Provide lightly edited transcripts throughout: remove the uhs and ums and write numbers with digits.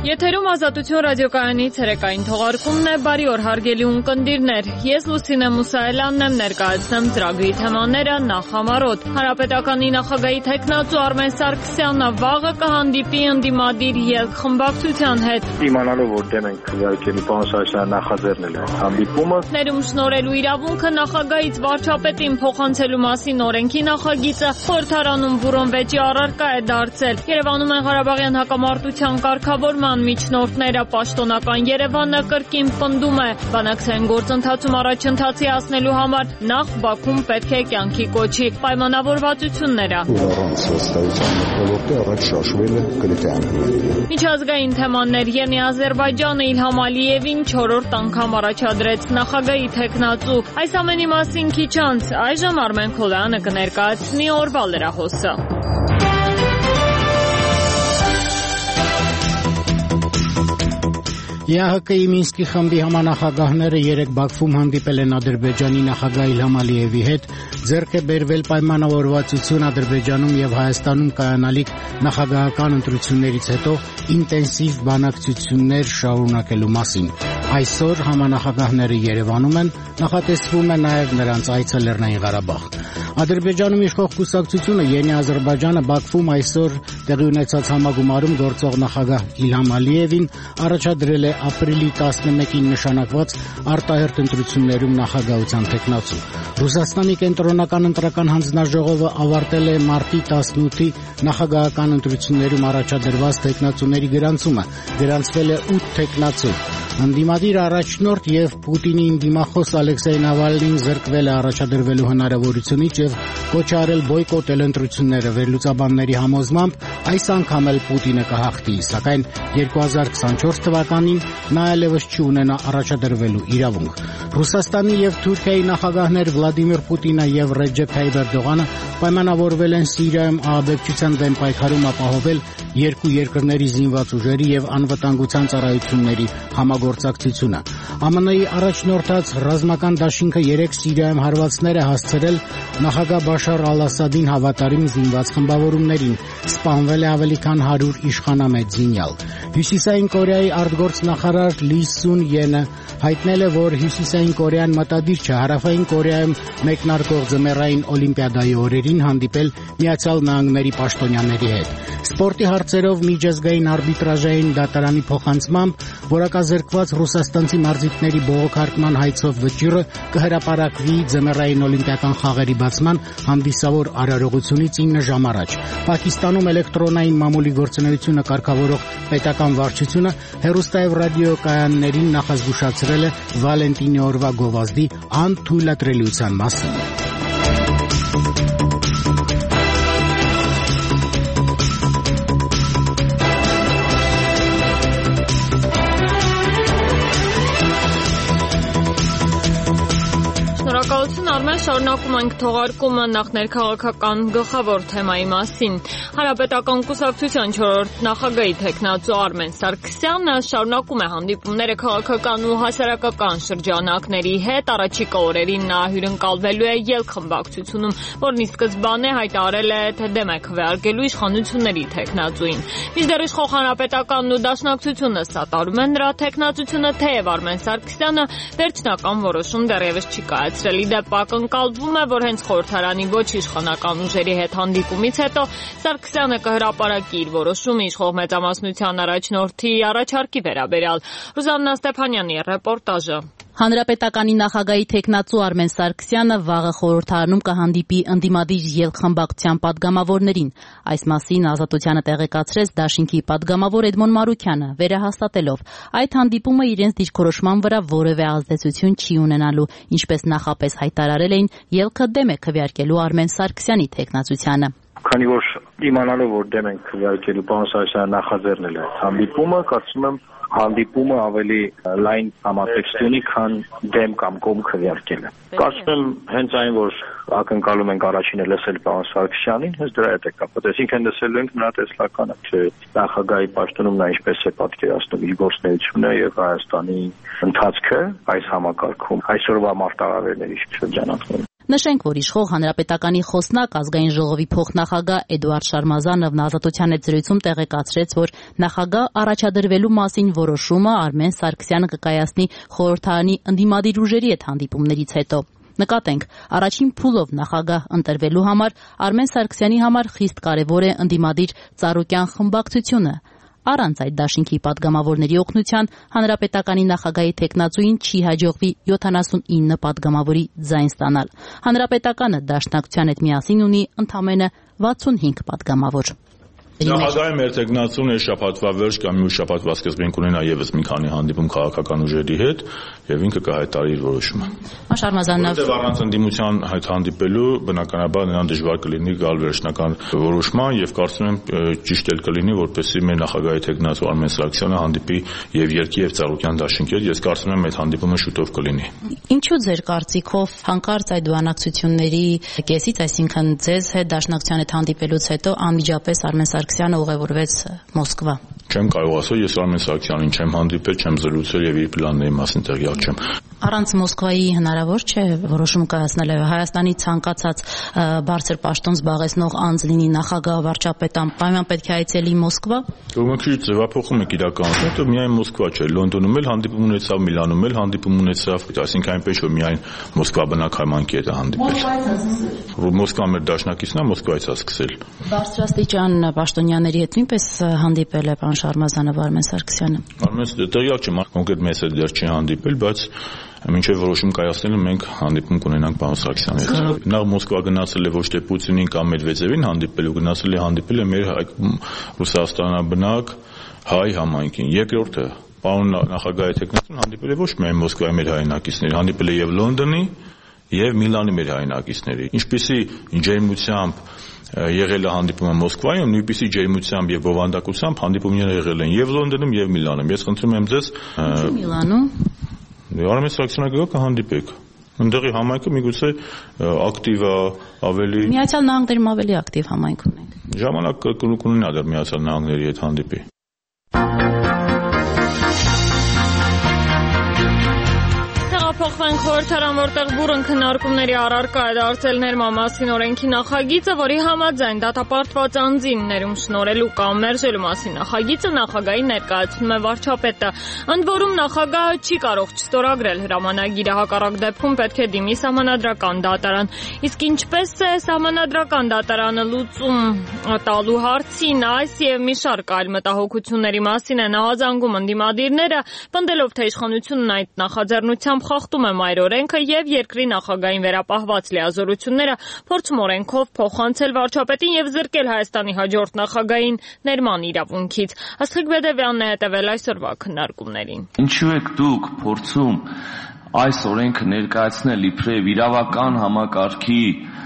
Եթերում Ազատություն ռադիոկայանի ցերեկային թողարկումն է։ Բարի օր հարգելի ունկնդիրներ։ Ես Լուսինե Մուսայելյանն եմ, ներկայացնեմ ծրագրի թեմաները նախամարոտ։ Հանրապետականի նախագահի թեկնածու Արմեն Սարգսյանը վաղը կհանդիպի ընդդիմադիր ելք խմբակցության հետ։ Իմանալով որ դեմ ենք քվեարկելու պարոն Սարգսյանը նախաձեռնել է հանդիպումը։ Ներում շնորհելու իրավունքը նախագահից վարչապետին փոխանցելու մասին օրենքի նախագիծը խորհրդարանում բուրոն վեճի առարկա է դարձել։ Երևանում են Ղարաբաղյան հակամարտության կարգավորման միջնորդները, պաշտոնական Երևանը կրկին պնդում է բանակցային գործընթացում առաջընթացի հասնելու համար նախ Բաքուն պետք է կյանքի կոչի պայմանավորվածությունները։ Առանց վստահության ոլորտը առաջ շաշվել է գրեթե անհնարին։ Միջազգային թեմաներ Յենի Ադրբեջանը Իլհամ Ալիևին 4-րդ անգամ առաջադրեց նախագահի թեկնածու։ Այս ամենի մասին քիչ անց այժմ Արմեն Քոլյանը կներկայացնի օրվա լրահոսը։ ԵԱՀԿ-ի Մինսկի խմբի համանախագահները երեկ Բաքվում հանդիպել են Ադրբեջանի նախագահ Իլհամ Ալիևի հետ, ձեռք է բերվել պայմանավորվածություն Ադրբեջանում եւ Հայաստանում կայանալիք նախագահական ընտրություններից հետո ինտենսիվ բանակցություններ շարունակելու մասին։ Այսօր համանախագահները Երևանում են, նախատեսվում է նաեւ նրանց այցը Լեռնային Ղարաբաղ։ Ադրբեջանում իշխող կուսակցությունը Յենի Ադրբեջանը Բաքվում այսօր տեղի ունեցած համագումարում գործող նախագահ Իլհամ Ալիևին առաջադրել է ապրիլի 11-ին նշանակված արտահերթ ընտրություններում նախագահության թեկնածու։ Ռուսաստանի կենտրոնական ընտրական հանձնաժողովը ավարտել է մարտի 18-ի նախագահական ընտրություններում առաջադրված թեկնածուների գրանցումը։ Գրանցվել է 8 թեկնածու։ Ընդդիմադիր առաջնորդ եւ Պուտինի դիմախոս Ալեքսեյ Նավալնին զրկվել է առաջադրվելու հնարավորությունից եւ կոչ արել բոյկոտել ընտրությունները։ Վերլուծաբանների համոզմամբ այս անգամ էլ Պուտինը կհաղթի, սակայն 2024 թվականին նա այլևս չի ունենա առաջադրվելու իրավունք։ Ռուսաստանի եւ Թուրքիայի նախագահներ Վլադիմիր Պուտինը եւ Ռեջեփ Թայիպ Էրդողանը պայմանավորվել են Սիրիայում ահաբեկչության դեմ պայքարում ապահովել երկու երկրների զինված ուժերի եւ անվտանգության ծառայությունների համագործակցությունը։ ԱՄՆ-ի առաջնորդած ռազմական դաշինքը 3 Սիրիայում հարվածներ է հասցրել նախագահ Բաշար Ալ-Ասադին հավատարիմ զինված խմբավորումներին։ Սպանվել է ավելի քան 100 իշխանամետ զինյալ։ Հյուսիսային Կորեայի արտգործնախարար Լի Սուն Յենը հայտնել է, որ Հյուսիսային Կորեան մտադիր չէ Հարավային Կորեայում մեկնարկող ձմեռային օլիմպիադայի օրերին հանդիպել Միացյալ Նահանգների պաշտոնյաների հետ։ Սպորտի հարցերով միջազգային արբիտրաժային դատարանի փոխանցմամբ որակազրկված ռուսաստանցի մարզիկների բողոքարկման հայցով վճիռը կհրապարակվի ձմեռային օլիմպիական խաղերի բացման հանդիսավոր արարողությունից 9 ժամ առաջ։ Պակիստանում էլեկտրոնային մամուլի գործունեությունը կարգավորող պետական վարչությունը հեռուստա եւ ռադիոկայաններին նախազգուշացրել է Վալենտինի օրվա գովազդի անթույլատրելիության մասին։ Շնորհակալություն Արմեն, շարունակում ենք թողարկումը նախ ներքաղաքական գլխավոր թեմայի մասին։ Հանրապետական կուսակցության 4-րդ նախագահի թեկնածու Արմեն Սարգսյանը շարունակում է հանդիպումները քաղաքական ու հասարակական շրջանակների հետ։ Առաջիկա օրերին նա հյուրընկալվելու է ելք խմբակցությունում, որն ի սկզբանե հայտարարել է, թե դեմ է քվեարկելու իշխանությունների թեկնածուին։ Մինչդեռ իշխող Հանրապետականն ու Դաշնակցությունը սատարում են նրա թեկնածությունը, թեև Արմեն Սարգսյանը վերջնական որոշում դեռևս չի կայացրել։ Իդեպ ակնկալվում է, որ հենց խորհրդարանի ոչ իշխանական ուժերի հետ հանդիպումից հետո Սարգսյանը կհրապարակի իր որոշումը իշխող մեծամասնության առաջնորդի առաջարկի վերաբերյալ։ Ռուզաննա Ստեփանյանի ռեպորտաժը։ Հանրապետականի նախագահի թեկնածու Արմեն Սարգսյանը վաղը խորհրդարանում կհանդիպի ընդդիմադիր ելք խմբակցության պատգամավորներին։ Այս մասին Ազատությանը տեղեկացրեց Դաշինքի պատգամավոր Էդմոն Մարուքյանը, վերահաստատելով այդ հանդիպումը իրենց դիրքորոշման վրա որևէ ազդեցություն չի ունենալու, ինչպես նախապես հայտարարել էին, ելքը դեմ է քվեարկելու Արմեն Սարգսյանի թեկնածությանը։ Քանի որ իմանալով որ դեմ ենք քվեարկելու պարոն Սարգսյանը նախաձեռնել է հանդիպումը, կարծում եմ հանդիպումը ավելի լայն համատեքստ ունի, քան դեմ կամ կողմ քվեարկելը։ Կարծում եմ հենց այն, որ ակնկալում ենք առաջինը լսել պարոն Սարգսյանին, հենց դրա հետ է կապված։ Այսինքն լսելու ենք նրա տեսլականը, թե նախագահի պաշտոնում նա ինչպես է պատկերացնում իր գործունեությունը եւ Հայաստանի ընթացքը այս համակարգում, այսօրվա մարտահրավերների շրջանակներում։ Նշենք, որ իշխող հանրապետականի խոսնակ ազգային ժողովի փոխնախագահ Էդուարդ Շարմազանովն Ազատության հետ զրույցում տեղեկացրեց, որ նախագահ առաջադրվելու մասին որոշումը Արմեն Սարգսյանը կկայացնի խորհրդարանի ընդդիմադիր ուժերի հետ հանդիպումներից հետո։ Նկատենք, առաջին փուլով նախագահ ընտրվելու համար Արմեն Սարգսյանի համար խիստ կարևոր է ընդդիմադիր Ծառուկյան խմբակցությունը։ Առանց այդ դաշինքի պատգամավորների օգնության հանրապետականի նախագահի թեկնածուին չի հաջողվի 79 պատգամավորի ձայն ստանալ։ Հանրապետականը դաշնակցության հետ միասին ունի ընդամենը 65 պատգամավոր։ Նախագահի մեր թեկնածուն այս շաբաթվա վերջ կամ մյուս շաբաթվա սկզբին կունենա եւս մի քանի հանդիպում քաղաքական ուժերի հետ եւ ինքը կհայտարարի իր որոշումը։ Շարմազանով առանց ընդդիմության հետ հանդիպելու բնականաբար նրան դժվար կլինի գալ վերջնական որոշման եւ կարծում եմ ճիշտ էլ կլինի որպեսզի մեր նախագահի թեկնածու Արմեն Սարգսյանը հանդիպի եւ Երգի եւ Ծառուկյան դաշինքի հետ։ Ես կարծում եմ այդ հանդիպումը շուտով կլինի։ Ինչու ձեր կարծիքով հանկարծ այդ բանակցությունների կեսից, այսինքն ձեզ հետ դաշնակցության հետ հանդիպելուց հետո անմիջապես Արմեն Սարգսյանը ուղևորվեց Մոսկվա։ Չեմ կարող ասել, ես Արմեն Սարգսյանին չեմ հանդիպել, չեմ զրուցել եւ իր պլանների մասին տեղյակ չեմ։ Առանց Մոսկվայի հնարավոր չէ որոշում կայացնել Հայաստանի ցանկացած բարձր պաշտոն զբաղեցնող անձ լինի նախագահ, վարչապետ, անպայման պետք է այցելի Մոսկվա։ Ուրեմն ձևափոխում եք իրականությունը, հետո միայն Մոսկվա չէ, Լոնդոնում էլ հանդիպում ունեցավ, Միլանում էլ հանդիպում ունեցավ, այսինքն այնպես որ միայն Մոսկվա բնակ հայմանքի հետ հանդիպել։ Մոսկվա մեր դաշնակիցն է, Մոսկվայից է սկսել։ Բարձրաստիճան պաշտոնյաների հետ նույնպես հանդիպել է պարոն Շարմազանով Արմեն Սարգսյանը։ Արմեն տեղյակ չեմ, կոնկրետ մեզ հետ դեռ չի հանդիպել, բայց մինչև որոշում կայացնելը մենք հանդիպում կունենանք պարոն Սարգսյանի հետ։ Նա Մոսկվա գնացել է ոչ թե Պուտինին կամ Մեդվեդևին հանդիպելու, գնացել է հանդիպել է մեր Ռուսաստանաբնակ հայ համայնքին։ Երկրորդը պարոն նախագահի թեկնածուն հանդիպել է ոչ միայն Մոսկվայի մեր հայրենակիցների, հանդիպել է եւ Լոնդոնի եւ Միլանի մեր հայրենակիցների։ Ինչպիսի ջերմությամբ եղել է հանդիպումը Մոսկվայում, նույնպիսի ջերմությամբ եւ բովանդակությամբ հանդիպումները եղել են եւ Լոնդոնում եւ Միլանում։ Ես խնդրում եմ ձեզ Միլանում Արմեն Սարգսյանը կհանդիպեք։ Ընդդեղի համայնքը միգուցե ակտիվ է ավելի։ Միացյալ Նահանգներում ավելի ակտիվ համայնք ունենք։ Ժամանակ կունենա դեռ Միացյալ Նահանգների հետ հանդիպի։ Փոխվենք խորհրդարան, որտեղ բուռն քննարկումների առարկա է դարձել ներմամասին օրենքի նախագիծը, որի համաձայն դատապարտված անձին ներում շնորհելու կամ մերժելու մասին նախագիծը նախագահի ներկայացնում է վարչապետը։ Ընդ որում նախագահը չի կարող չստորագրել հրամանագիրը, հակառակ դեպքում պետք է դիմի սահմանադրական դատարան։ Իսկ ինչպես է սահմանադրական դատարանը լուծում տալու հարցին, այս եւ մի շարք այլ մտահոգությունների մասին են ահազանգում ընդդիմադիրները, պնդելով թե իշխանությունն այդ նախաձեռնությամբ խախտում է մայր օրենքը եւ երկրի նախագահային վերապահված լիազորությունները, փորձում օրենքով փոխանցել վարչապետին եւ զրկել Հայաստանի հաջորդ նախագահին ներման իրավունքից։ Աստղիկ Բեդևյանն է հետևել այսօրվա քննարկումներին։ Ինչու եք դուք փորձում այս օրենքը ներկայացնել իբրև իրավական համակարգի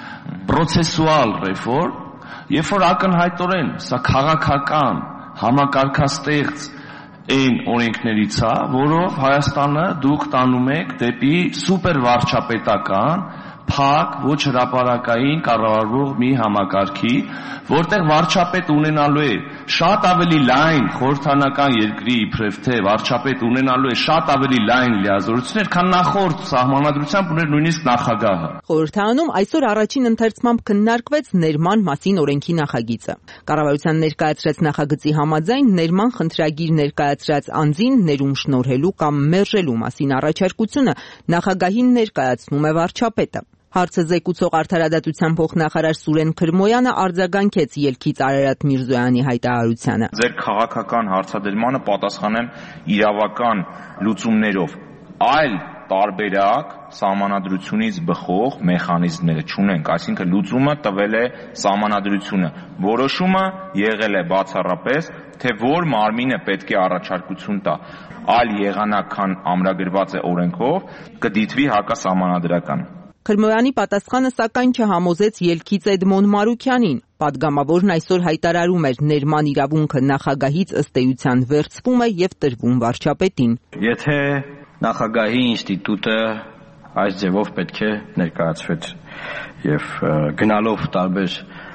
պրոցեսուալ ռեֆորմ, երբ որ ակնհայտորեն սա քաղաքական համակարգաստեղծ այն օրենքներից է, որով Հայաստանը դուք տանում եք դեպի սուպեր վարչապետական, փակ, ոչ հրապարակային կառավարվող մի համակարգի, որտեղ վարչապետ ունենալու է շատ ավելի լայն խորհրդանական երկրի իբրև թե վարչապետ ունենալու է շատ ավելի լայն լիազորություններ, քան նախորդ սահմանադրությամբ ուներ նույնիսկ նախագահը։ Խորհրդարանում այսօր առաջին ընթերցմամբ քննարկվեց ներման մասին օրենքի նախագիծը։ Կառավարության ներկայացրած նախագծի համաձայն ներման խնդրագիր ներկայացրած անձին ներում շնորհելու կամ մերժելու մասին առաջարկությունը նախագահին ներկայացնում է վարչապետը։ Հարցը զեկուցող արդարադատության փոխնախարար Սուրեն Քրմոյանը արձագանքեց ելքից Արարատ Միրզոյանի հայտարարությանը։ Ձեր քաղաքական հարցադրմանը պատասխանեմ իրավական լուծումներով, այլ տարբերակ սահմանադրությունից բխող մեխանիզմները չունենք, այսինքն լուծումը տվել է սահմանադրությունը, որոշումը եղել է բացառապես, թե որ մարմինը պետք է առաջարկություն տա, այլ եղանակ, քան ամրագրված է օրենքով, կդիտվի հակասահմանադրական։ Քրմոյանի պատասխանը սակայն չհամոզեց ելքից Էդմոն Մարուքյանին։ Պատգամավորն այսօր հայտարարում էր ներման իրավունքը նախագահից ըստ էության վերցվում է եւ տրվում վարչապետին։ Եթե նախագահի ինստիտուտը այս ձևով պետք է ներկայացվեց եւ գնալով տարբեր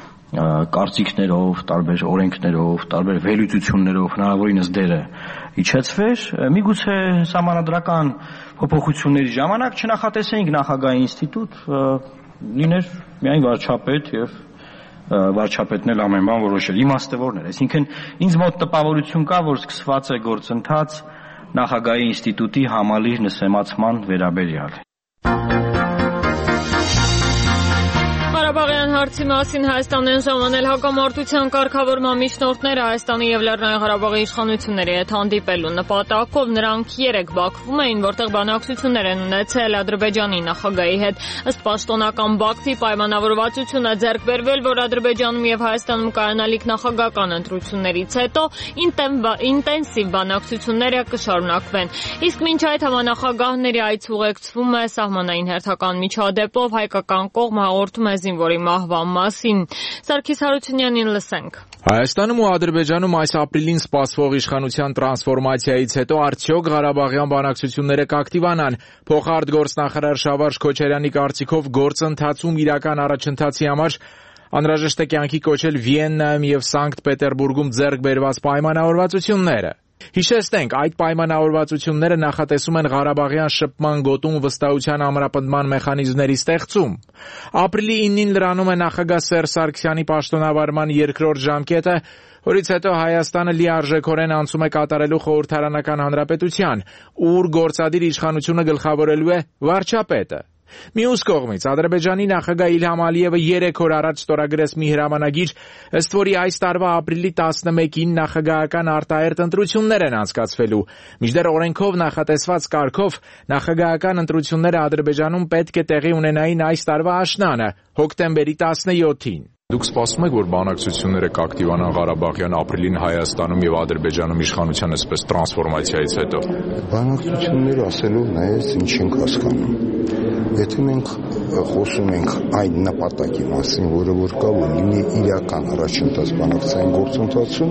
կարծիքներով, տարբեր օրենքներով, տարբեր վերլուծություններով հնարավորինս դերը իջեցվեր, միգուցե սահմանադրական փոփոխությունների ժամանակ չնախատեսեինք նախագահի ինստիտուտ, լիներ միայն վարչապետ եւ վարչապետն էլ ամեն բան որոշել, իմաստավորներ, այսինքն ինձ մոտ տպավորություն կա, որ սկսված է գործընթաց նախագահի ինստիտուտի համալիր նսեմացման վերաբերյալ։ Ղարաբաղյան հարցի մասին Հայաստան են ժամանել հակամարտության կարգավորման միջնորդները Հայաստանի եւ Լեռնային Ղարաբաղի իշխանությունների հետ հանդիպելու նպատակով նրանք 3 Բաքվում էին, որտեղ բանակցություններ են ունեցել Ադրբեջանի նախագահի հետ։ Ըստ պաշտոնական Բաքվի պայմանավորվածությունը ձեռք բերվել, որ Ադրբեջանում եւ Հայաստանում կայանալիք նախագահական ընտրություններից հետո ինտենսիվ բանակցությունները կշարունակվեն։ Իսկ մինչ այդ համանախագահների այց ուղեկցվում է սահմանային հերթական միջադեպով, հայկական կողմը հաղորդում է զինվորի մահվան մասին։ Սարգիս Հարությունյանին լսենք։ Հայաստանում ու Ադրբեջանում այս ապրիլին սպասվող իշխանության տրանսֆորմացիայից հետո արդյոք Ղարաբաղյան բանակցությունները կակտիվանան։ Փոխարտգործնախարար Շավարժ Քոչարյանի կարծիքով գործընթացում իրական առաջընթացի համար անհրաժեշտ է կյանքի կոչել Վիեննայում եւ Սանկտ Պետերբուրգում ձեռք բերված պայմանավորվածությունները։ Հիշեցնենք, այդ պայմանավորվածությունները նախատեսում են Ղարաբաղյան շփման գոտում վստահության ամրապնդման մեխանիզմների ստեղծում։ Ապրիլի 9-ին լրանում է նախագահ Սերժ Սարգսյանի պաշտոնավարման երկրորդ ժամկետը, որից հետո Հայաստանը լիարժեքորեն անցում է կատարելու խորհրդարանական հանրապետության, ուր գործադիր իշխանությունը գլխավորելու է վարչապետը։ Մյուս կողմից Ադրբեջանի նախագահ Իլհամ Ալիևը 3 օր առաջ ստորագրեց մի հրամանագիր, ըստ որի այս տարվա ապրիլի 11-ին նախագահական արտահերթ ընտրություններ են անցկացվելու։ Մինչդեռ օրենքով նախատեսված կարգով նախագահական ընտրությունները Ադրբեջանում պետք է տեղի ունենային այս տարվա աշնանը, հոկտեմբերի 17-ին։ Դուք սպասում եք, որ բանակցությունները կակտիվանան Ղարաբաղյան ապրիլին Հայաստանում եւ Ադրբեջանում իշխանության այսպես տրանսֆորմացիայից հետո։ Բանակցությունները ասելով նայած ինչ ենք հասկանում։ Եթե մենք խոսում ենք այն նպատակի մասին, որը որ կա, որ լինի իրական առաջընթաց բանակցային գործընթացում,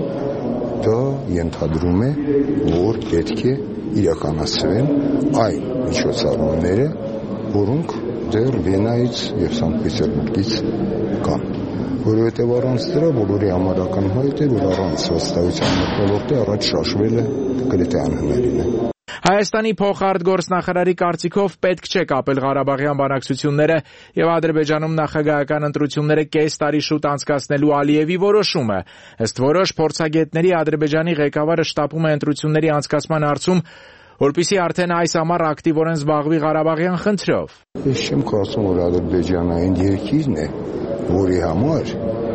դա ենթադրում է, որ պետք է իրականացվեն այն միջոցառումները, որոնք դեռ Վիեննայից եւ Սանկտ Պետերբուրգից կան։ Որովհետև առանց դրա բոլորի համար ակնհայտ է, որ առանց վստահության մթնոլորտի առաջ շաշվելը գրեթե անհնարին է։ Հայաստանի փոխարտգործնախարարի կարծիքով պետք չէ կապել Ղարաբաղյան բանակցությունները եւ Ադրբեջանում նախագահական ընտրությունները կես տարի շուտ անցկացնելու Ալիևի որոշումը։ Ըստ որոշ փորձագետների Ադրբեջանի ղեկավարը շտապում է ընտրությունների անցկացման հարցում, որպեսզի արդեն այս ամառ ակտիվորեն զբաղվի Ղարաբաղյան խնդրով։ Ես չեմ կարծում, որ Ադրբեջանը այն երկիրն է, որի համար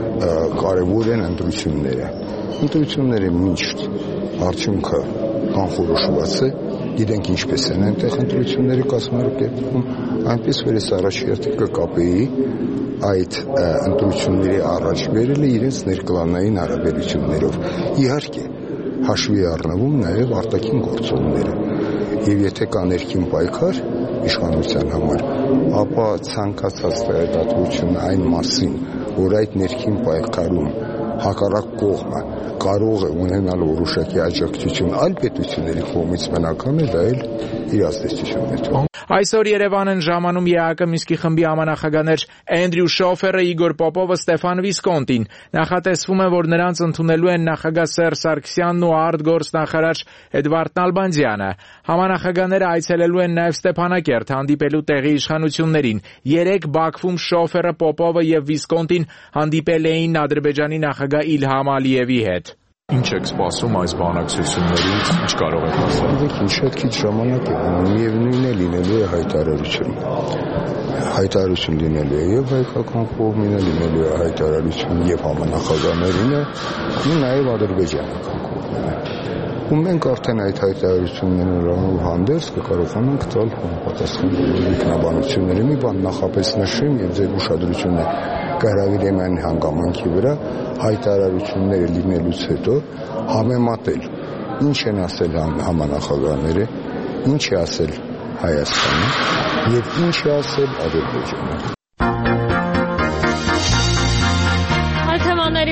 կարևոր են ընտրությունները։ Ընտրությունները միշտ արդյունքը կանխորոշված է, գիտենք ինչպես են այնտեղ ընտրությունները կազմակերպվում, այնպես որ ես առաջերտի կկապեի այդ ընտրությունների առաջ բերելը իրենց ներկլանային հարաբերություններով։ Իհարկե, հաշվի առնվում նաև արտաքին գործոնները։ Եվ եթե կա ներքին պայքար իշխանության համար, ապա ցանկացած տեղեկատվություն այն մասին, որ այդ ներքին պայքարում հակառակ կողմը կարող է ունենալ որոշակի աջակցություն այլ պետությունների կողմից մենական է, դա էլ իր ազդեցությունն է թողնում։ Այսօր Երևան են ժամանում ԵԱԿ Մինսկի խմբի համանախագահներ Էնդրյու Շոֆերը, Իգոր Պոպովը, Ստեփան Վիսկոնտին։ Նախատեսվում է, որ նրանց ընդունելու են նախագահ Սերժ Սարգսյանն ու արտգործնախարար Էդվարդ Նալբանդյանը։ Համանախագահները այցելելու են նաև Ստեփանակերտ հանդիպելու տեղի իշխանություններին։ 3 Բաքվում Շոֆերը, Պոպովը եւ Վիսկոնտին հանդիպել էին Ադրբեջանի նախագահ Իլհամ Ալիևի հետ։ Ինչ եք սպասում այս բանակցություններից, ինչ կարող եք ասել։ Դուք շատ քիչ ժամանակ է մնում, միևնույնն է լինելու է հայտարարություն։ Հայտարարություն լինելու է եւ հայկական կողմին է լինելու է հայտարարություն եւ համանախագահներին է, ու նաեւ ադրբեջանական կողմին է։ Ու մենք արդեն այդ հայտարարություններով հանդերձ կկարողանանք տալ համապատասխան ինքնաբանությունների մի բան նախապես նշեմ եւ ձեր ուշադրությունը կհրավիրեմ այն հանգամանքի վրա հայտարարությունները լինելուց հետո համեմատել ինչ են ասել համանախագահները, ինչ է ասել Հայաստանը եւ ինչ է ասել Ադրբեջանը։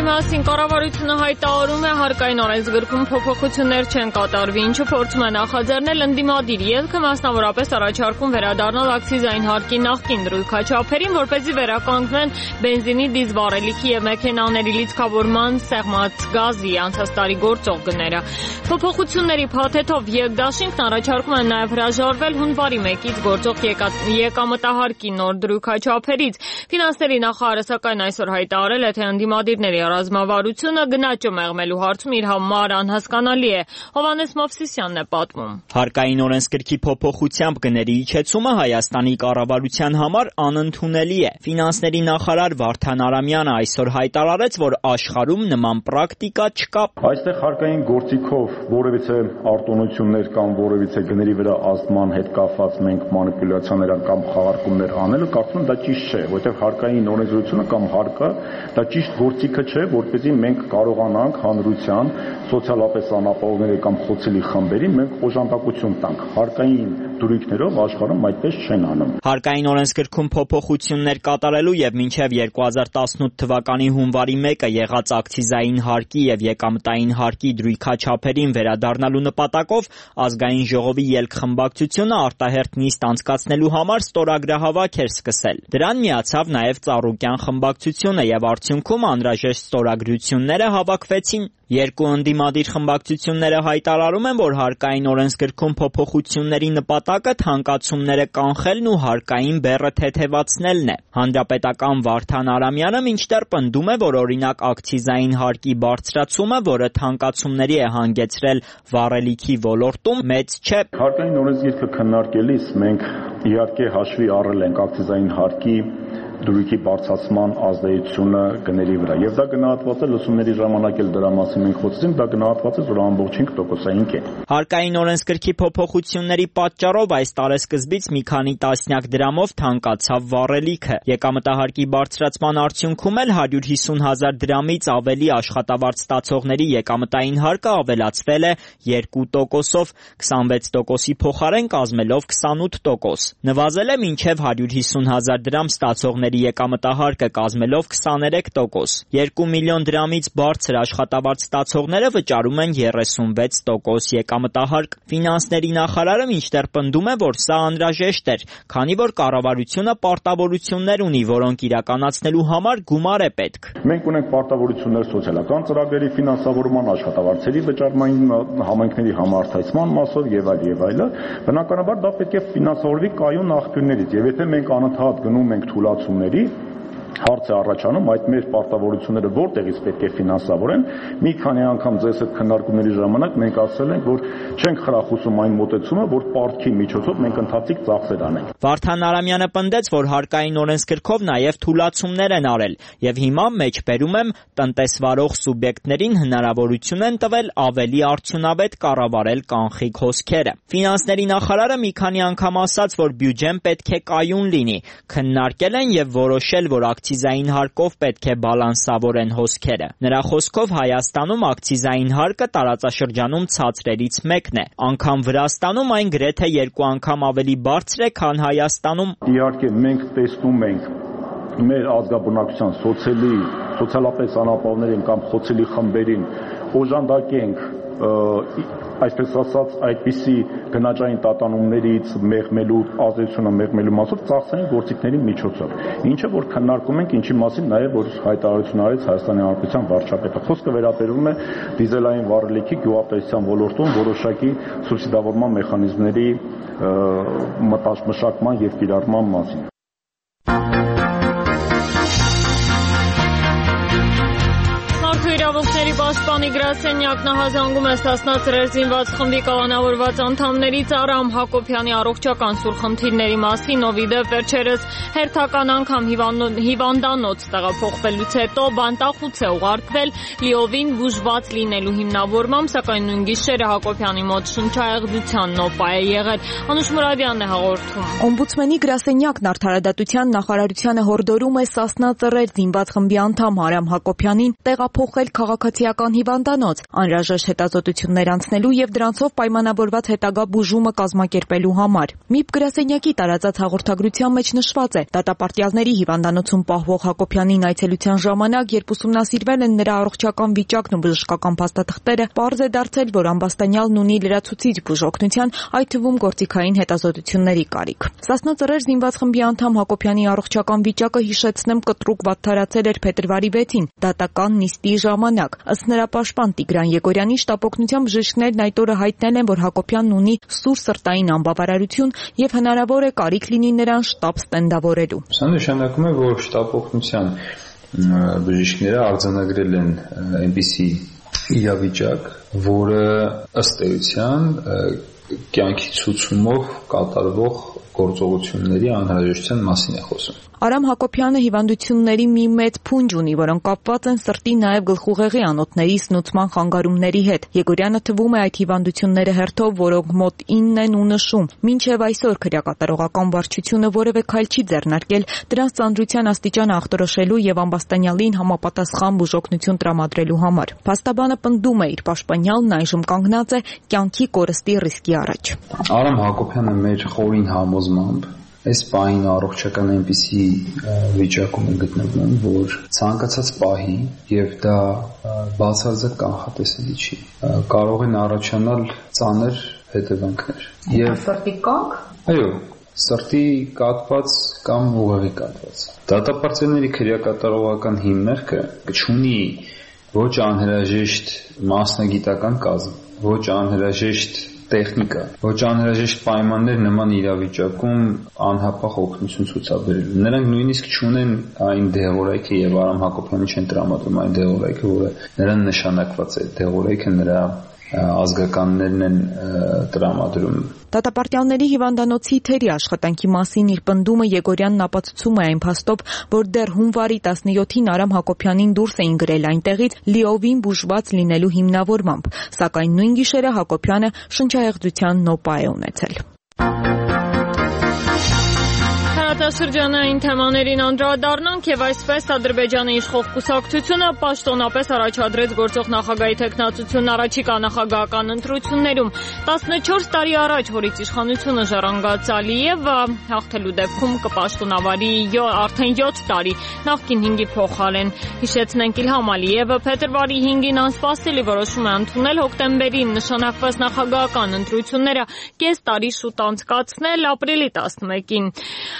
մասին կառավարությունը հայտարարում է հարկային օրենսգրքում փոփոխություններ չեն կատարվի, ինչը փորձում է նախաձեռնել ընդդիմադիր ելքը, մասնավորապես առաջարկում վերադառնալ ակցիզային հարկի նախկին դրույքաչափերին, որպեսզի վերականգնեն բենզինի, դիզվառելիքի եւ մեքենաների լիցքավորման, սեղմած գազի անցած տարի գործող գները։ Փոփոխությունների փաթեթով ԵԿԴԱՇ-ն առաջարկում է նաեւ հրաժարվել հունվարի 1-ից գործող եկամտահարկի նոր դրույքաչափերից։ Ֆինանսների նախարարը սակայն այսօր հայտարարել է, թե ընդդիմադիրների ռազմավարությունը գնաճը մեղմելու հարցում իր համար անհասկանալի է։ Հովհաննես Մովսիսյանն է պատմում։ Հարկային օրենսգրքի փոփոխությամբ գների իջեցումը Հայաստանի կառավարության համար անընդունելի է։ Ֆինանսների նախարար Վարդան Արամյանը այսօր հայտարարեց, որ աշխարհում նման պրակտիկա չկա։ Այստեղ հարկային գործիքով որևիցե արտոնություններ կամ որևիցե գների վրա ազդման հետ կապված մենք մանիպուլյացիաներ կամ խաղարկումներ անելը կարծում եմ դա ճիշտ չէ, որովհետև հարկային օրենսդրությունը կամ հարկը դա ճիշտ գործիքը չէ, որպեսզի մենք կարողանանք հանրության սոցիալապես անապահովների կամ խոցելի խմբերին մենք օժանդակություն տանք։ Հարկային դրույքներով աշխարհում այդպես չեն անում։ Հարկային օրենսգրքում փոփոխություններ կատարելու եւ մինչեւ 2018 թվականի հունվարի 1-ը եղած ակցիզային հարկի եւ եկամտային հարկի դրույքաչափերին վերադառնալու նպատակով ազգային ժողովի ելքխմբակցությունը արտահերթ նիստ անցկացնելու համար ստորագրահավաք էր սկսել։ Դրան միացավ նաեւ Ծառուկյան խմբակցությունը եւ արդյունքում անհրաժեշտ ստորագրությունները հավաքվեցին։ Երկու ընդդիմադիր խմբակցությունները հայտարարում են, որ հարկային օրենսգրքում փոփոխությունների նպատակը թանկացումները կանխելն ու հարկային բեռը թեթևացնելն է։ Հանրապետական Վարդան Արամյանը մինչդեռ պնդում է, որ օրինակ ակցիզային հարկի բարձրացումը, որը թանկացումների է հանգեցրել վառելիքի ոլորտում, մեծ չէ։ Հարկային օրենսգիրքը քննարկելիս մենք իհարկե հաշվի առել ենք ակցիզային հարկի դրույքի բարձրացման ազդեցությունը գների վրա։ Եվ դա գնահատված է լսումների ժամանակ էլ դրա մասին մենք խոսեցինք, դա գնահատված է, որ ամբողջին տոկոսային կետ։ Հարկային օրենսգրքի փոփոխությունների պատճառով այս տարեսկզբից մի քանի տասնյակ դրամով թանկացավ վառելիքը։ Եկամտահարկի բարձրացման արդյունքում էլ 150,000 դրամից ավելի աշխատավարձ ստացողների եկամտային հարկը ավելացվել է 2%-ով, 26%-ի փոխարեն կազմելով 28%։ Նվազել է մինչև 150,000 դրամ ստացողների եկամտահարկը կազմելով 23%։ 2 միլիոն դրամից բարձր աշխատավարձ ստացողները վճարում են 36% եկամտահարկ։ Ֆինանսների նախարարը մինչդեռ պնդում է, որ սա անհրաժեշտ էր, քանի որ կառավարությունը պարտավորություններ ունի, որոնք իրականացնելու համար գումար է պետք։ Մենք ունենք պարտավորություններ սոցիալական ծրագրերի ֆինանսավորման, աշխատավարձերի վճարման, համայնքների համարտադրման մասով եւ այլը։ Բնականաբար դա պետք է ֆինանսավորվի կայուն աղբյուրներից, եւ եթե մենք անընդհատ գնում ենք թուլացումների, հարց է առաջանում այդ մեր պարտավորությունները որտեղից պետք է ֆինանսավորեն։ Մի քանի անգամ ձեզ հետ քննարկումների ժամանակ մենք ասել ենք, որ չենք խրախուսում այն մոտեցումը, որ պարտքի միջոցով մենք ընդհանրիկ ծախսեր անենք։ Վարդան Արամյանը պնդեց, որ հարկային օրենսգրքով նաև թուլացումներ են արել, եւ հիմա մեջբերում եմ տնտեսվարող սուբյեկտներին հնարավորություն են տվել ավելի արդյունավետ կառավարել կանխիկ հոսքերը։ Ֆինանսների նախարարը մի քանի անգամ ասաց, որ բյուջեն պետք է կայուն լինի, քննարկել են եւ որոշել, որ ակցիզային հարկով պետք է բալանսավորեն հոսքերը։ Նրա խոսքով Հայաստանում ակցիզային հարկը տարածաշրջանում ցածրերից մեկն է։ Անգամ Վրաստանում այն գրեթե 2 անգամ ավելի բարձր է, քան Հայաստանում։ Իհարկե մենք տեսնում ենք մեր ազգաբնակության սոցիալապես անապահովներին կամ խոցելի խմբերին օժանդակենք այսպես ասած այդպիսի գնաճային տատանումներից մեղմելու ազդեցությունը մեղմելու մասով ծախսային գործիքների միջոցով, ինչը որ քննարկում ենք, ինչի մասին նաև որ հայտարարություն արեց Հայաստանի Հանրապետության վարչապետը։ Խոսքը վերաբերում է դիզելային վառելիքի գյուղատնտեսության ոլորտում որոշակի սուբսիդավորման մեխանիզմների մշակման եւ կիրառման մասին։ Իրավունքների պաշտպանի գրասենյակն ահազանգում է Սասնա ծրեր զինված խմբի կալանավորված անդամներից Արամ Հակոբյանի առողջական սուրխնդիրների մասին, ով իդեպ վերջերս հերթական անգամ հիվանդանոց տեղափոխվելուց հետո բանտախուց է ուղարկվել լիովին բուժված լինելու հիմնավորմամբ, սակայն նույն գիշերը Հակոբյանի մոտ շնչահեղձության նոպա է եղել։ Անուշ Մուրադյանն է հաղորդում։ Օմբուդսմենի գրասենյակն արդարադատության նախարարությանը հորդորում է Սասնա ծռեր զինված խմբի անդամ Արամ Հակոբյանին տեղափոխել քաղաքացիական պետական հիվանդանոց, անհրաժեշտ հետազոտություններ անցնելու եւ դրանցով պայմանավորված հետագա բուժումը կազմակերպելու համար։ ՄԻՊ գրասենյակի տարածած հաղորդագրության մեջ նշված է. դատապարտյալների հիվանդանոցում պահվող Հակոբյանին այցելության ժամանակ, երբ ուսումնասիրվել են նրա առողջական վիճակն ու բժշկական փաստաթղթերը, պարզ է դարձել, որ ամբաստանյալն ունի լրացուցիչ բուժօգնության, այդ թվում գործիքային հետազոտությունների կարիք։ Սասնա Ծռեր զինված խմբի անդամ Հակոբյանի առողջական վիճակը, հիշեցնեմ, կտրուկ վատթարացել էր փետրվարի 6-ին դատական նիստի ժամանակ։ Ըստ նրա պաշտպան Տիգրան Եգորյանի, շտապօգնության բժիշկներն այդ օրը հայտնել են, որ Հակոբյանն ունի սուր սրտային անբավարարություն եւ հնարավոր է կարիք լինի նրան շտապ ստենդավորելու։ Սա նշանակում է, որ շտապօգնության բժիշկները արձանագրել են այնպիսի իրավիճակ, որը ըստ էության կյանքի ցուցումով կատարվող գործողությունների անհրաժեշտության մասին է խոսում։ Արամ Հակոբյանը հիվանդությունների մի մեծ փունջ ունի, որոնք կապված են սրտի, նաև գլխուղեղի անոթների սնուցման խանգարումների հետ։ Եգորյանը թվում է այդ հիվանդությունները հերթով, որոնք մոտ 9 են ու նշում։ Մինչև այսօր քրեակատարողական վարչությունը որևէ քայլ չի ձեռնարկել դրանց ծանրության աստիճանը ախտորոշելու եւ ամբաստանյալին համապատասխան բուժօգնություն տրամադրելու համար։ Փաստաբանը պնդում է, իր պաշտպանյալն այժմ կանգնած է կյանքի կորստի ռիսկի առաջ։ Արամ Հակոբյանը մեր խորին համոզմամբ այս պահին առողջական այնպիսի վիճակում է գտնվում, որ ցանկացած պահի եւ դա բացարձակ կանխատեսելի չի, կարող են առաջանալ ծանր հետևանքներ։ Եվ սրտի կանգ։ Այո, սրտի կաթված կամ ուղեղի կաթված։ Դատապարտյալների քրեակատարողական հիմնարկը չունի ոչ անհրաժեշտ մասնագիտական կազմ, ոչ անհրաժեշտ տեխնիկա, ոչ անհրաժեշտ պայմաններ նման իրավիճակում անհապաղ օգնություն ցուցաբերելու։ Նրանք նույնիսկ չունեն այն դեղորայքը եւ Արամ Հակոբյանի չեն տրամադրում այն դեղորայքը, որը նրան նշանակված է։ Դեղորայքը նրա ազգականներն են տրամադրում։ Դատապարտյալների հիվանդանոցի թերի աշխատանքի մասին իր պնդումը Եգորյանն ապացուցում է այն փաստով, որ դեռ հունվարի 17-ին Արամ Հակոբյանին դուրս էին գրել այնտեղից լիովին բուժված լինելու հիմնավորմամբ, սակայն նույն գիշերը Հակոբյանը շնչահեղձության նոպա է ունեցել։ Շրջանային թեմաներին անդրադառնանք եւ այսպես Ադրբեջանի իշխող կուսակցությունը պաշտոնապես առաջադրեց գործող նախագահի թեկնածությունն առաջիկա նախագահական ընտրություններում։ 14 տարի առաջ, որից իշխանությունը ժառանգած Ալիևը հաղթելու դեպքում կպաշտոնավարի արդեն 7 տարի նախկին 5-ի փոխարեն։ Հիշեցնենք, Իլհամ Ալիևը փետրվարի 5-ին անսպասելի որոշում է ընդունել հոկտեմբերին նշանակված նախագահական ընտրությունները կես տարի շուտ անցկացնել ապրիլի 11-ին։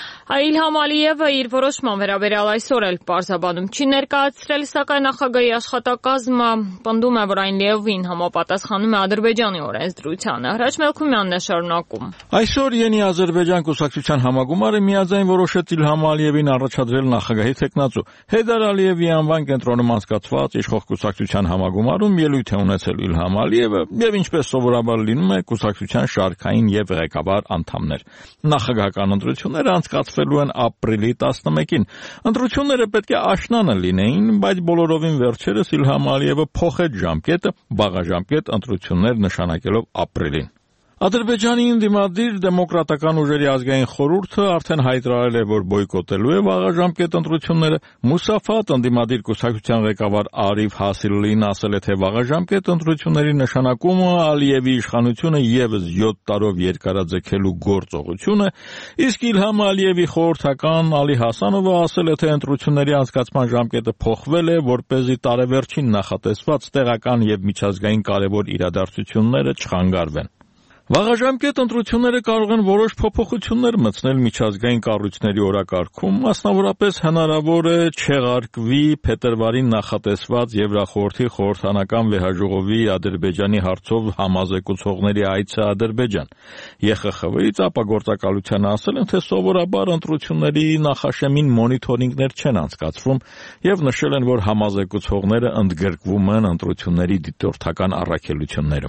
Իլհամ Ալիևը իր որոշման վերաբերյալ այսօր էլ պարզաբանում չի ներկայացրել, սակայն նախագահի աշխատակազմը պնդում է, որ այն լիովին համապատասխանում է Ադրբեջանի օրենսդրությանը։ Հրաչ Մելքումյանն է շարունակում։ Այսօր Յենի Ադրբեջան կուսակցության համագումարը միաձայն որոշեց Իլհամ Ալիևին առաջադրել նախագահի թեկնածու։ Հեյդար Ալիևի անվան կենտրոնում անցկացված իշխող կուսակցության համագումարում ելույթ է ունեցել Իլհամ Ալիևը եւ ինչպես սովորաբար լինում է կուսակցության շարքային եւ ղեկավար անդամներ։ Նախագահական ընտրությունները անցկացվելու են ապրիլի 11-ին։ Ընտրությունները պետք է աշնանը լինեին, բայց բոլորովին վերջերս Իլհամ Ալիևը փոխեց ժամկետը, վաղաժամկետ ընտրություններ նշանակելով ապրիլին։ Ադրբեջանի ընդդիմադիր դեմոկրատական ուժերի ազգային խորհուրդը արդեն հայտարարել է, որ բոյկոտելու է վաղաժամկետ ընտրությունները։ Մուսաֆատ ընդդիմադիր կուսակցության ղեկավար Արիֆ Հասիլին ասել է, թե վաղաժամկետ ընտրությունների նշանակումը Ալիևի իշխանությունը եւս 7 տարով երկարաձգելու գործողություն է, իսկ Իլհամ Ալիևի խորհրդական Ալի Հասանովը ասել է, թե ընտրությունների անցկացման ժամկետը փոխվել է, որպեսզի տարեվերջին նախատեսված տեղական եւ միջազգային կարևոր իրադարձությունները չխանգարվեն։ Վաղաժամկետ ընտրությունները կարող են որոշ փոփոխություններ մտցնել միջազգային կառույցների օրակարգում, մասնավորապես հնարավոր է չեղարկվի փետրվարին նախատեսված Եվրախորհրդի խորհրդանական վեհաժողովի Ադրբեջանի հարցով համազեկուցողների այցը Ադրբեջան։ ԵԽԽՎ-ից ապագործակալությանը ասել են, թե սովորաբար ընտրությունների նախաշեմին մոնիթորինգներ չեն անցկացվում եւ նշել են, որ համազեկուցողները ընդգրկվում են ընտրությունների դիտորդական առաքելություններում։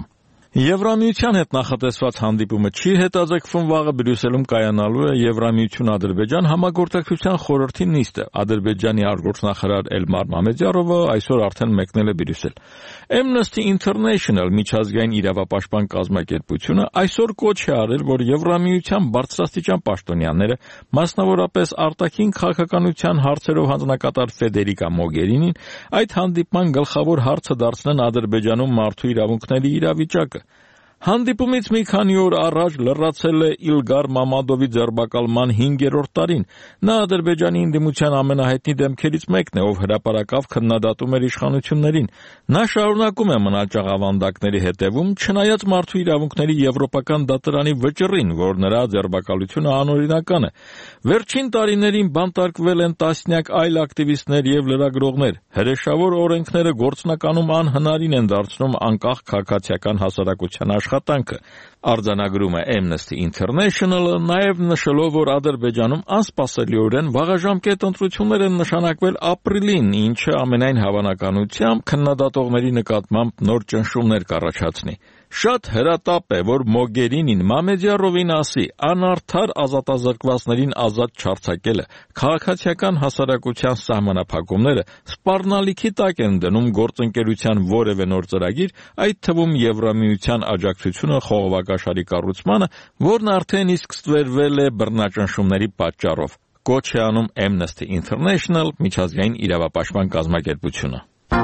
Եվրամիության հետ նախատեսված հանդիպումը չի հետաձգվում վաղը Բրյուսելում կայանալու է Եվրամիություն-Ադրբեջան համագործակցության խորհրդի նիստը։ Ադրբեջանի արտգործնախարար Էլմար Մամեդյարովը այսօր արդեն մեկնել է Բրյուսել։ Amnesty International միջազգային իրավապաշտպան կազմակերպությունը այսօր կոչ է արել, որ Եվրամիության բարձրաստիճան պաշտոնյաները, մասնավորապես արտաքին քաղաքականության հարցերով հանձնակատար Ֆեդերիկա Մոգերինին, այդ հանդիպման գլխավոր հարցը դարձնեն Ադրբեջանում մարդու իրավունքների իրավիճակը։ Հանդիպումից մի քանի օր առաջ լրացել է Իլգար Մամադովի ձերբակալման 5-րդ տարին։ Նա Ադրբեջանի ընդդիմության ամենահայտնի դեմքերից մեկն է, ով հրապարակավ քննադատում էր իշխանություններին։ Նա շարունակում է մնալ ճաղավանդակների հետևում, չնայած մարդու իրավունքների եվրոպական դատարանի վճռին, որ նրա ձերբակալությունը անօրինական է։ Վերջին տարիներին բանտարկվել են տասնյակ այլ ակտիվիստներ եւ լրագրողներ։ Հրեշավոր օրենքները գործնականում անհնարին են դարձնում անկախ քաղաքացիական հասարակության աշխատանքը, արձանագրում է Amnesty International-ը, նաև նշելով, որ Ադրբեջանում անսպասելիորեն վաղաժամկետ ընտրություններ են նշանակվել ապրիլին, ինչը ամենայն հավանականությամբ քննադատողների նկատմամբ նոր ճնշումներ կառաջացնի։ Շատ հրատապ է, որ Մոգերինին Մամեդյարովին ասի, անարդար ազատազրկվածներին ազատ չարձակելը, քաղաքացիական հասարակության սահմանափակումները սպառնալիքի տակ են դնում գործընկերության որևէ նոր ծրագիր, այդ թվում Եվրամիության աջակցությունը խողովակաշարի կառուցմանը, որն արդեն իսկ ստվերվել է բռնաճնշումների պատճառով։ Կոչ է անում Amnesty International միջազգային իրավապաշտպան կազմակերպությունը։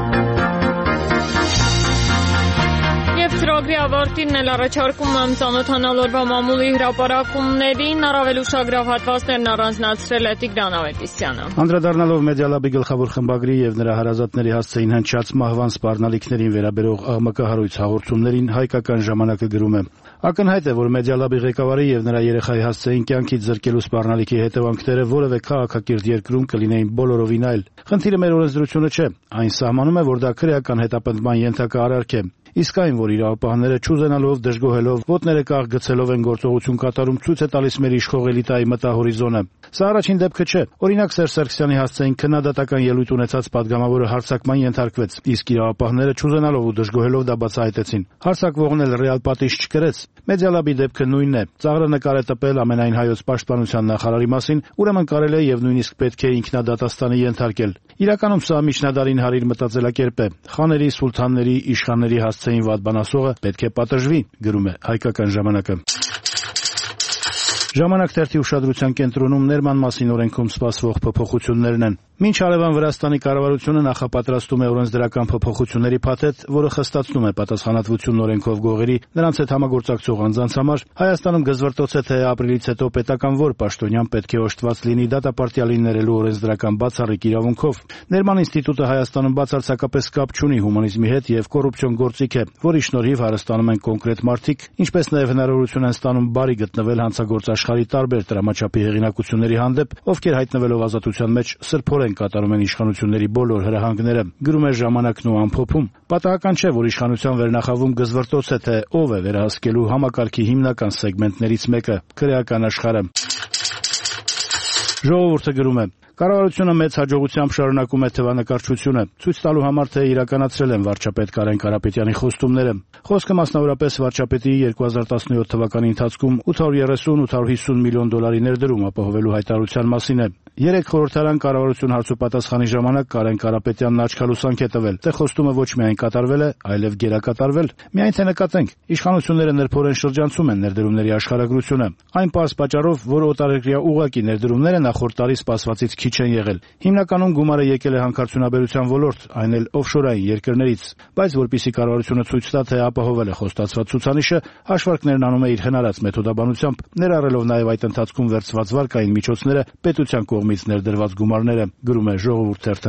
Ծրագրի ավարտին էլ առաջարկում եմ ծանոթանալ օրվա մամուլի հրապարակումներին, առավել ուշագրավ հատվածներն առանձնացրել է Տիգրան Ավետիսյանը։ Անդրադառնալով Մեդիալաբի գլխավոր խմբագրի եւ նրա հարազատների հասցեին հնչած մահվան սպառնալիքներին վերաբերող աղմկահարույց հաղորդումներին հայկական ժամանակը գրում է. Ակնհայտ է, որ Մեդիալաբի ղեկավարի եւ նրա երեխայի հասցեին կյանքից զրկելու սպառնալիքի հետևանքները որևէ քաղաքակիրթ երկրում կլինեին բոլորովին այլ։ Խնդիրը մեր օրենսդրությունը չէ, այն սահմանում է, որ դա քրեական հետապնդման ենթակա արարք է։ Իսկ այն, որ իրավապահները չուզենալով, դժգոհելով, ոտները կաղ գցելով են գործողություն կատարում, ցույց է տալիս մեր իշխող էլիտայի մտահորիզոնը։ Սա առաջին դեպքը չէ։ Օրինակ Սերժ Սարգսյանի հասցեին քննադատական ելույթ ունեցած падգամավորը հարձակման ենթարկվեց, իսկ իրավապահները չուզենալով ու դժգոհելով դա բացահայտեցին։ Հարձակվողն էլ ռեալ պատիժ չկրեց։ Մեդիալաբի դեպքը նույնն է։ Ծաղրը նկար է տպել ամենայն հայոց պաշտպանության նախարարի մասին, ուրեմն կարելի է եւ նույնիսկ պետք է ինքնադատաստանի ենթարկել։ Իրականում սա միջնադարին հարիր մտածելակերպ է։ Խաների, սուլթանների, իշխանների հասցեին վատ բան ասողը պետք է պատժվի, գրում է հայկական ժամանակը։ Ժամանակ թերթի ուշադրության կենտրոնում Ներման մասին օրենքում սպասվող փոփոխություններն են։ Մինչ հարևան Վրաստանի կառավարությունը նախապատրաստում է օրենսդրական փոփոխությունների փաթեթ, որը խստացնում է պատասխանատվությունն օրենքով գողերի, նրանց հետ համագործակցող անձանց համար, Հայաստանում գզվռտոց է, թե ապրիլից հետո պետական որ պաշտոնյան պետք է օժտված լինի դատապարտյալին ներելու օրենսդրական բացառիկ իրավունքով։ Ներման ինստիտուտը Հայաստանում բացարձակապես կապ չունի հումանիզմի հետ եւ կոռուպցիոն գործիք է, որի շնորհիվ հարստանում են կոնկրետ մարդիկ, ինչպես նաեւ հնարավորություն են ստանում բարի գտնվել հանցագործ աշխարհի տարբեր տրամաչափի հեղինակությունների հանդեպ, ովքեր հայտնվելով ազատության մեջ սրբորեն կատարում են իշխանությունների բոլոր հրահանգները, գրում է ժամանակն ու ամփոփում։ Պատահական չէ, որ իշխանության վերնախավում գզվռտոց է, թե ով է վերահսկելու համակարգի հիմնական սեգմենտներից մեկը՝ քրեական աշխարհը։ Ժողովուրդը գրում է. Կառավարությունը մեծ հաջողությամբ շարունակում է թվանկարչությունը, ցույց տալու համար, թե իրականացրել են վարչապետ Կարեն Կարապետյանի խոստումները։ Խոսքը մասնավորապես վարչապետի 2017 թվականի ընթացքում 830-850 միլիոն դոլարի ներդրում ապահովելու հայտարարության մասին է։ Երեք խորհրդարան կառավարություն հարցուպատասխանի ժամանակ Կարեն Կարապետյանն աչքալուսանք է տվել, թե խոստումը ոչ միայն կատարվել է, այլև գերակատարվել։ Միայն թե նկատենք, իշխանությունները նրբորեն շրջանցում են ներդրումների աշխարհագրությունը։ Այն պարզ պատճառով, որ օտարերկրյա ուղղակի ներդրումները նախորդ տարի սպասվածից քիչ են եղել։ Հիմնականում գումարը եկել է հանքարդյունաբերության ոլորտ, այն էլ օֆշորային երկրներից, բայց որպիսի կառավարությունը ցույց տա, թե ապահովել է խոստացված ցուցանիշը, հաշվարկներն անում է իր հնարած մեթոդաբանությամբ, ներառելով նաև այդ ընթացքում վերցված վարկային միջոցները, պետության կողմից ներդրված գումարները, գրում է Ժողովուրդ թերթը։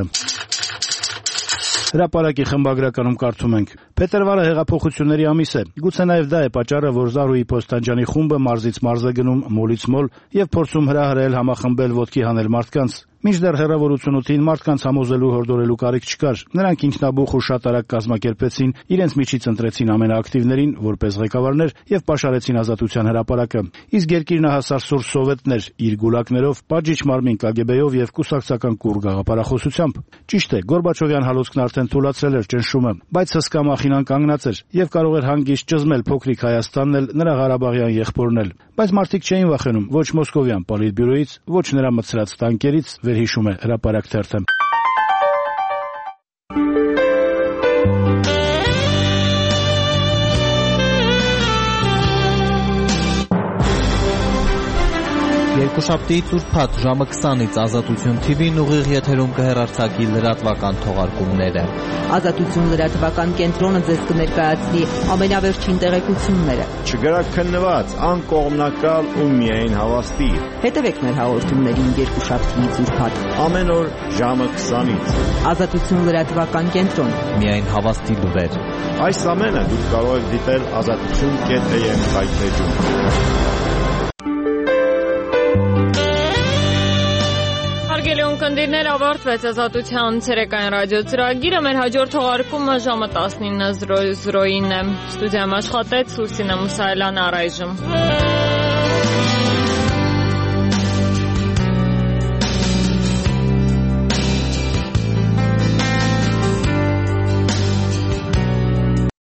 Հրապարակի խմբագրականում կարդում ենք. Փետրվարը հեղափոխությունների ամիս է։ Գուցե նաև դա է պատճառը, որ Զարուհի Պոստանջյանի խումբը մարզից մարզ է գնում, մոլից մոլ եւ փորձում հրահրել, համախմբել, ոտքի հանել մարդկանց։ Մինչդեռ հեռավորություն 8-ին մարդկանց համոզելու հորդորելու կարիք չկար։ Նրանք ինքնաբուխ ու շատ արագ կազմակերպեցին, իրենց միջից ընտրեցին ամենաակտիվներին որպես ղեկավարներ եւ պաշարեցին Ազատության հրապարակը։ Իսկ երկիրն հասար սուր սովետներ իր գուլակներով, պատժիչ մարմին KGB-ով եւ կուսակցական կուռ գաղափարախոսությամբ։ Ճիշտ է, Գորբաչովյան հալոցքն արդեն թուլացրել էր ճնշումը, բայց հսկա մախինան կանգնած էր եւ կարող էր հանգիստ ճզմել փոքրիկ Հայաստանն էլ, նրա Ղարաբաղյան եղբորն էլ։ Բայց մարդիկ չէին վախենում ոչ Մոսկովյան պոլիտբյուրոից, ոչ նրա մտցրած տանկերից, վերհիշում է Հրապարակ թերթը։ Երկուշաբթիից ուրբաթ ժամը 20-ից Ազատություն TV-ն ուղիղ եթերում կհեռարձակի լրատվական թողարկումները։ Ազատություն լրատվական կենտրոնը ձեզ կներկայացնի ամենավերջին տեղեկությունները։ Չգրակ քննված, անկողմնակալ ու միայն հավաստի։ Հետևեք մեր հաղորդումներին երկուշաբթիից ուրբաթ։ Ամեն օր ժամը 20-ից։ Ազատություն լրատվական կենտրոն։ Միայն հավաստի լուրեր։ Այս ամենը դուք կարող եք դիտել azatutun.am սայթում։ Ունկնդիրներ ավարտվեց Ազատության ցերեկային ռադիո ծրագիրը, մեր հաջորդ թողարկումը ժամը 19:00-ին է։ Ստուդիայում աշխատեց Լուսինե Մուսայելյանը առայժմ։